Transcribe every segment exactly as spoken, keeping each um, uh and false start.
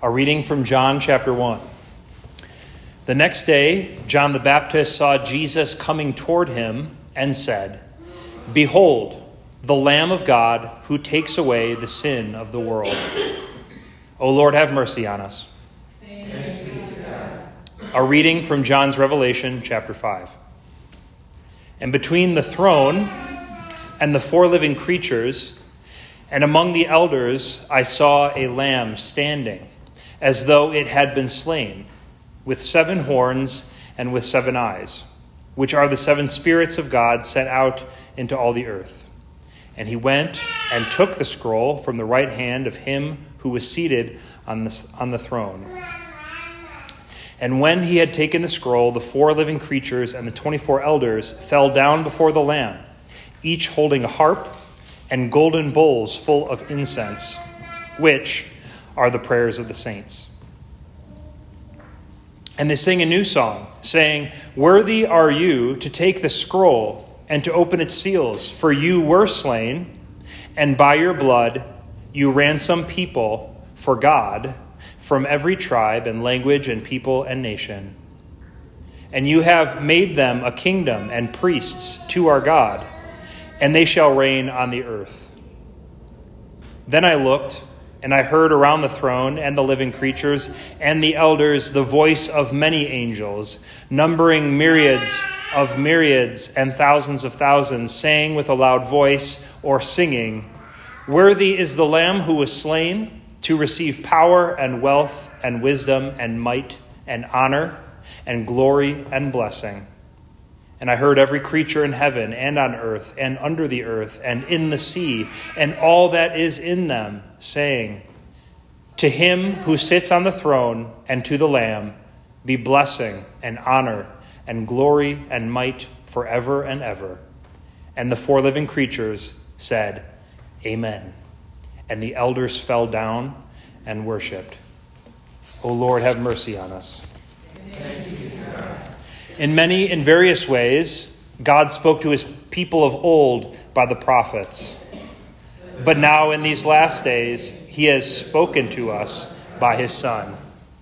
A reading from John chapter one. The next day, John the Baptist saw Jesus coming toward him and said, "Behold, the Lamb of God who takes away the sin of the world. O Lord, have mercy on us." A reading from John's Revelation chapter five. And between the throne and the four living creatures, and among the elders, I saw a lamb standing, as though it had been slain, with seven horns and with seven eyes, which are the seven spirits of God sent out into all the earth. And he went and took the scroll from the right hand of him who was seated on the, on the throne. And when he had taken the scroll, the four living creatures and the twenty-four elders fell down before the Lamb, each holding a harp and golden bowls full of incense, which are the prayers of the saints. And they sing a new song, saying, "Worthy are you to take the scroll and to open its seals, for you were slain, and by your blood you ransomed people for God from every tribe and language and people and nation. And you have made them a kingdom and priests to our God, and they shall reign on the earth." Then I looked, and I heard around the throne and the living creatures and the elders the voice of many angels, numbering myriads of myriads and thousands of thousands, saying with a loud voice or singing, "Worthy is the Lamb who was slain to receive power and wealth and wisdom and might and honor and glory and blessing." And I heard every creature in heaven and on earth and under the earth and in the sea and all that is in them, saying, "To him who sits on the throne and to the Lamb be blessing and honor and glory and might forever and ever." And the four living creatures said, "Amen." And the elders fell down and worshipped. O Lord, have mercy on us. In many and various ways, God spoke to his people of old by the prophets. But now in these last days, he has spoken to us by his Son.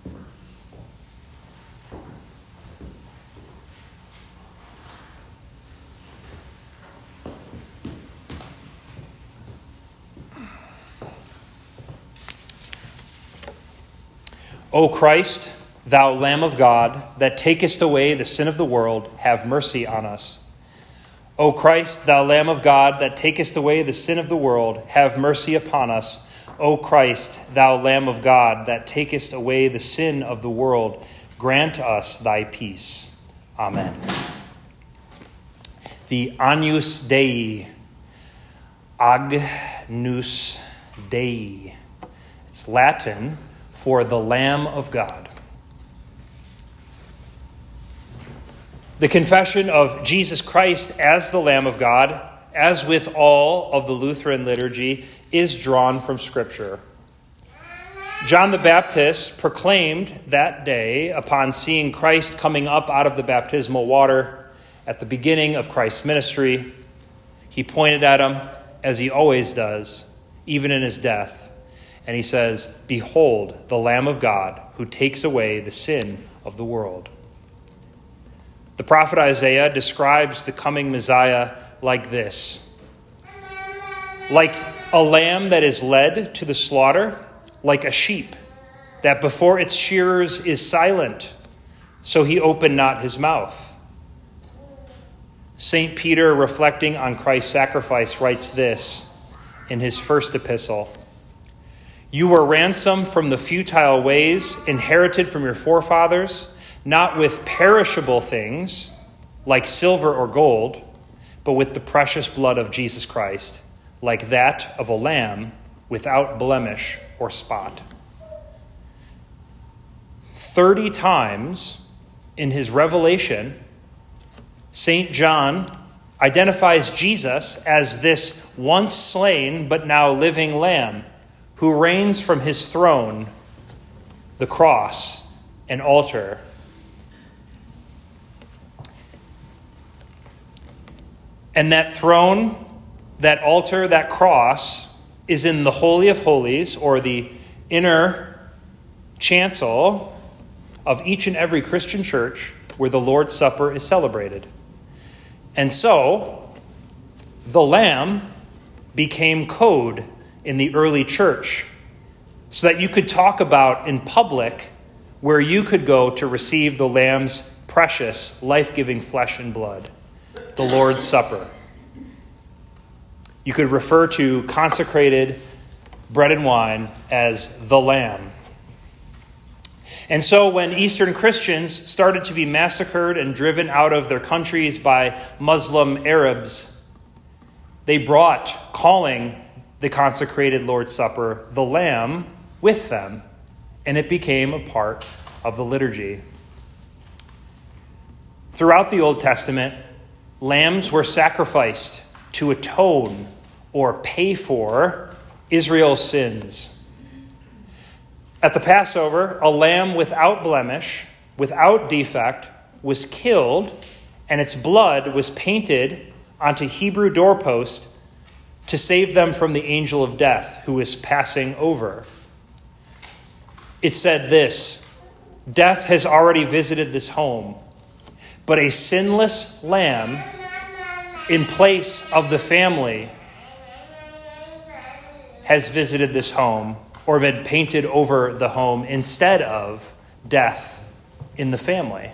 O Christ, thou Lamb of God, that takest away the sin of the world, have mercy on us. O Christ, thou Lamb of God, that takest away the sin of the world, have mercy upon us. O Christ, thou Lamb of God, that takest away the sin of the world, grant us thy peace. Amen. The Agnus Dei. Agnus Dei. It's Latin for the Lamb of God. The confession of Jesus Christ as the Lamb of God, as with all of the Lutheran liturgy, is drawn from Scripture. John the Baptist proclaimed that day, upon seeing Christ coming up out of the baptismal water at the beginning of Christ's ministry, he pointed at him, as he always does, even in his death, and he says, "Behold, the Lamb of God who takes away the sin of the world." The prophet Isaiah describes the coming Messiah like this: "Like a lamb that is led to the slaughter, like a sheep that before its shearers is silent, so he opened not his mouth." Saint Peter, reflecting on Christ's sacrifice, writes this in his first epistle: "You were ransomed from the futile ways inherited from your forefathers, not with perishable things like silver or gold, but with the precious blood of Jesus Christ, like that of a lamb without blemish or spot." Thirty times in his revelation, Saint John identifies Jesus as this once slain but now living lamb who reigns from his throne, the cross, and altar. And that throne, that altar, that cross is in the Holy of Holies, or the inner chancel of each and every Christian church where the Lord's Supper is celebrated. And so, the lamb became code in the early church so that you could talk about in public where you could go to receive the lamb's precious, life-giving flesh and blood, the Lord's Supper. You could refer to consecrated bread and wine as the lamb. And so when Eastern Christians started to be massacred and driven out of their countries by Muslim Arabs, they brought, calling the consecrated Lord's Supper, the lamb, with them, and it became a part of the liturgy. Throughout the Old Testament, lambs were sacrificed to atone or pay for Israel's sins. At the Passover, a lamb without blemish, without defect, was killed, and its blood was painted onto Hebrew doorposts to save them from the angel of death who was passing over. It said this: "Death has already visited this home, but a sinless lamb in place of the family has visited this home," or been painted over the home instead of death in the family.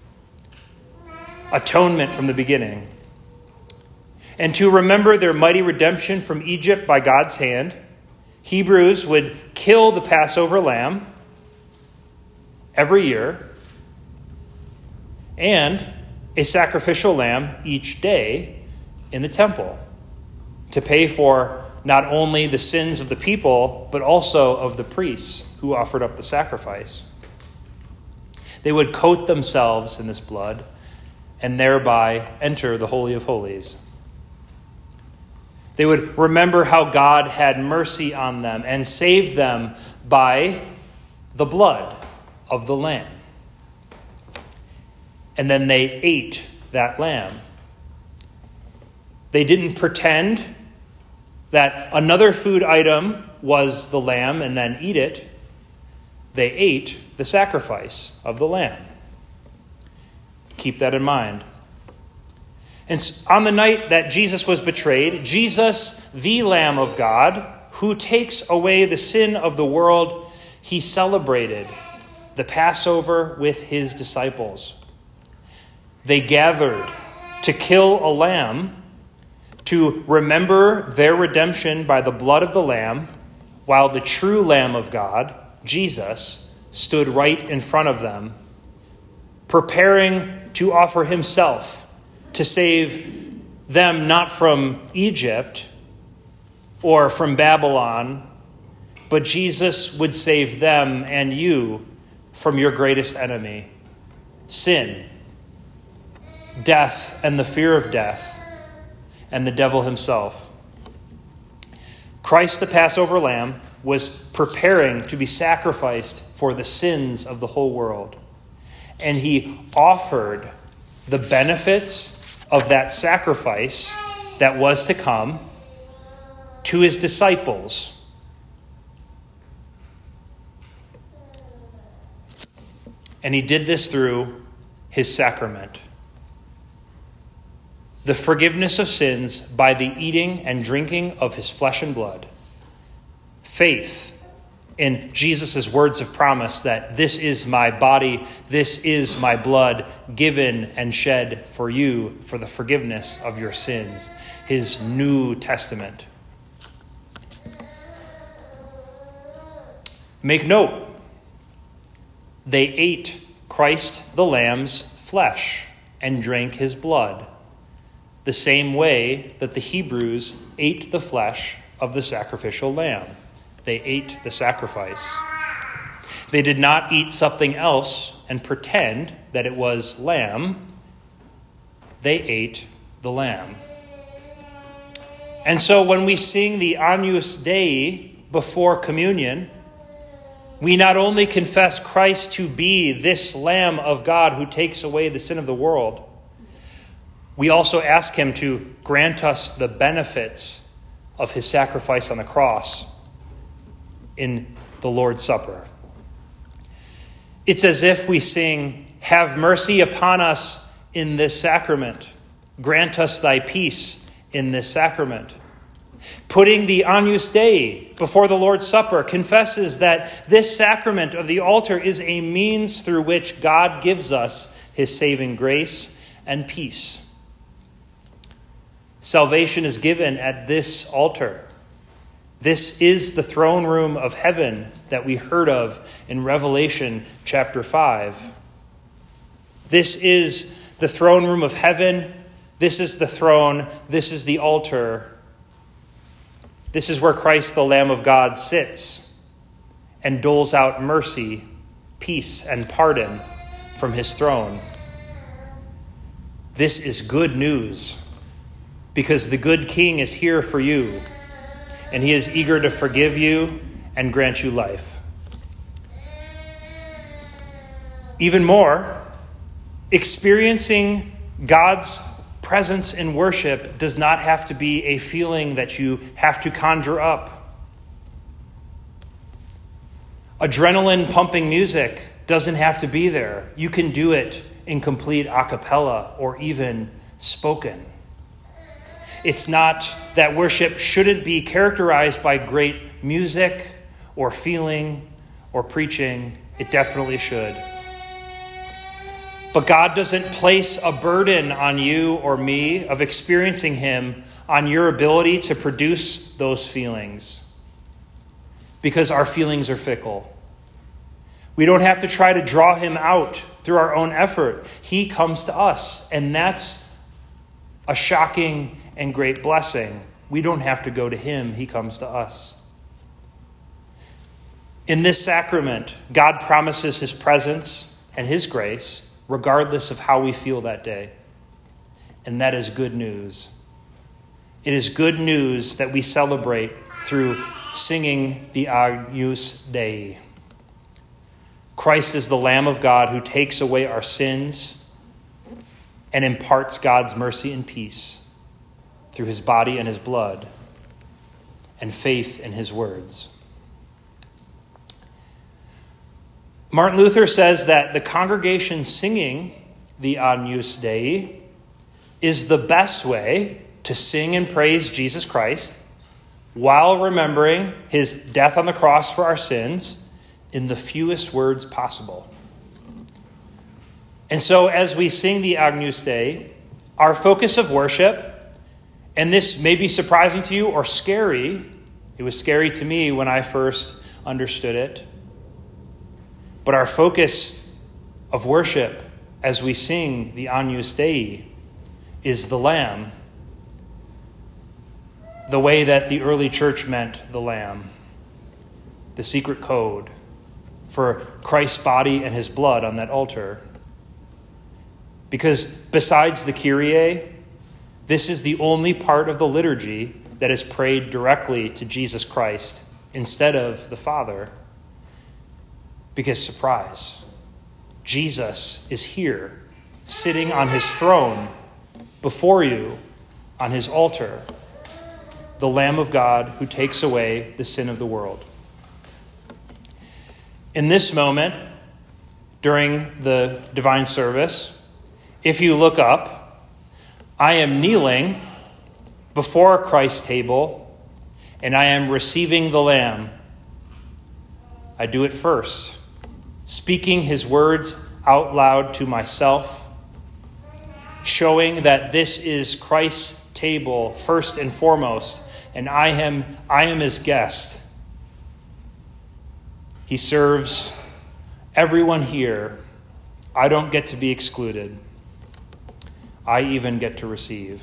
Atonement from the beginning. And to remember their mighty redemption from Egypt by God's hand, Hebrews would kill the Passover lamb every year and a sacrificial lamb each day in the temple to pay for not only the sins of the people, but also of the priests who offered up the sacrifice. They would coat themselves in this blood and thereby enter the Holy of Holies. They would remember how God had mercy on them and saved them by the blood of the lamb. And then they ate that lamb. They didn't pretend that another food item was the lamb and then eat it. They ate the sacrifice of the lamb. Keep that in mind. And on the night that Jesus was betrayed, Jesus, the Lamb of God, who takes away the sin of the world, he celebrated the Passover with his disciples. They gathered to kill a lamb to remember their redemption by the blood of the Lamb, while the true Lamb of God, Jesus, stood right in front of them, preparing to offer himself to save them not from Egypt or from Babylon, but Jesus would save them and you from your greatest enemy, sin, death and the fear of death, and the devil himself. Christ, the Passover lamb, was preparing to be sacrificed for the sins of the whole world. And he offered the benefits of that sacrifice that was to come to his disciples. And he did this through his sacrament. The forgiveness of sins by the eating and drinking of his flesh and blood. Faith in Jesus' words of promise that this is my body, this is my blood, given and shed for you for the forgiveness of your sins. His New Testament. Make note, they ate Christ the Lamb's flesh and drank his blood, the same way that the Hebrews ate the flesh of the sacrificial lamb. They ate the sacrifice. They did not eat something else and pretend that it was lamb. They ate the lamb. And so when we sing the Agnus Dei before communion, we not only confess Christ to be this Lamb of God who takes away the sin of the world, we also ask him to grant us the benefits of his sacrifice on the cross in the Lord's Supper. It's as if we sing, "Have mercy upon us in this sacrament. Grant us thy peace in this sacrament." Putting the Agnus Dei before the Lord's Supper confesses that this sacrament of the altar is a means through which God gives us his saving grace and peace. Salvation is given at this altar. This is the throne room of heaven that we heard of in Revelation chapter five. This is the throne room of heaven. This is the throne. This is the altar. This is where Christ, the Lamb of God, sits and doles out mercy, peace, and pardon from his throne. This is good news because the good King is here for you, and he is eager to forgive you and grant you life. Even more, experiencing God's presence in worship does not have to be a feeling that you have to conjure up. Adrenaline pumping music doesn't have to be there. You can do it in complete a cappella or even spoken. It's not that worship shouldn't be characterized by great music or feeling or preaching. It definitely should. But God doesn't place a burden on you or me of experiencing him on your ability to produce those feelings, because our feelings are fickle. We don't have to try to draw him out through our own effort. He comes to us, and that's a shocking and great blessing. We don't have to go to him. He comes to us. In this sacrament, God promises his presence and his grace, regardless of how we feel that day. And that is good news. It is good news that we celebrate through singing the Agnus Dei. Christ is the Lamb of God who takes away our sins and imparts God's mercy and peace through his body and his blood and faith in his words. Martin Luther says that the congregation singing the Agnus Dei is the best way to sing and praise Jesus Christ while remembering his death on the cross for our sins in the fewest words possible. And so as we sing the Agnus Dei, our focus of worship, and this may be surprising to you or scary, it was scary to me when I first understood it, but our focus of worship as we sing the Agnus Dei is the Lamb, the way that the early church meant the Lamb, the secret code for Christ's body and his blood on that altar. Because besides the Kyrie, this is the only part of the liturgy that is prayed directly to Jesus Christ instead of the Father. Because, surprise, Jesus is here, sitting on his throne before you on his altar, the Lamb of God who takes away the sin of the world. In this moment, during the divine service, if you look up, I am kneeling before Christ's table, and I am receiving the Lamb. I do it first, speaking his words out loud to myself, showing that this is Christ's table first and foremost, and I am, I am his guest. He serves everyone here. I don't get to be excluded. I even get to receive.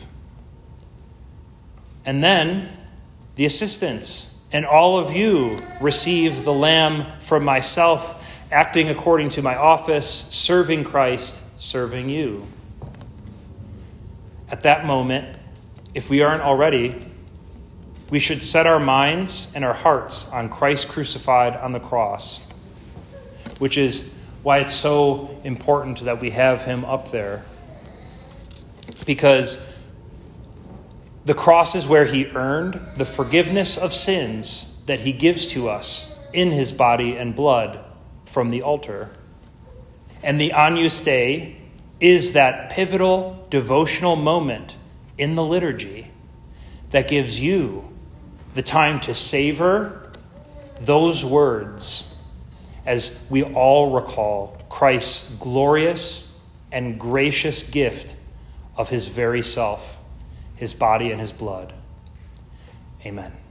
And then the assistants and all of you receive the Lamb from myself, acting according to my office, serving Christ, serving you. At that moment, if we aren't already, we should set our minds and our hearts on Christ crucified on the cross, which is why it's so important that we have him up there. Because the cross is where he earned the forgiveness of sins that he gives to us in his body and blood from the altar. And the Agnus Dei is that pivotal devotional moment in the liturgy that gives you the time to savor those words as we all recall Christ's glorious and gracious gift of his very self, his body and his blood. Amen.